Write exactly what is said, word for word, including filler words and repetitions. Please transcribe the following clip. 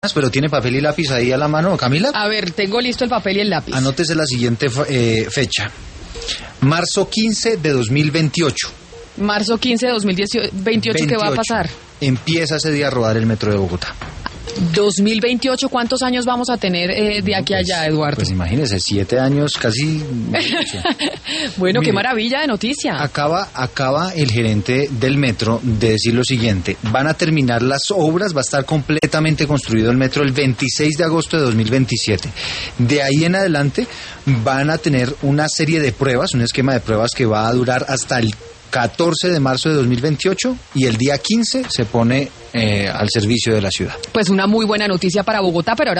pero tiene papel y lápiz ahí a la mano, Camila. A ver, tengo listo el papel y el lápiz. Anótese la siguiente eh, fecha. Marzo quince de dos mil veintiocho. Marzo quince de dos mil veintiocho, ¿qué va a pasar? Empieza ese día a rodar el metro de Bogotá. dos mil veintiocho, ¿cuántos años vamos a tener eh, de aquí a pues, allá, Eduardo? Pues imagínese, siete años casi. Bueno, Mire, qué maravilla de noticia. Acaba, acaba el gerente del metro de decir lo siguiente: van a terminar las obras, va a estar completamente construido el metro el veintiséis de agosto de dos mil veintisiete. De ahí en adelante van a tener una serie de pruebas, un esquema de pruebas que va a durar hasta el catorce de marzo de dos mil veintiocho y el día quince se pone eh, al servicio de la ciudad. Pues una muy buena noticia para Bogotá, pero ahora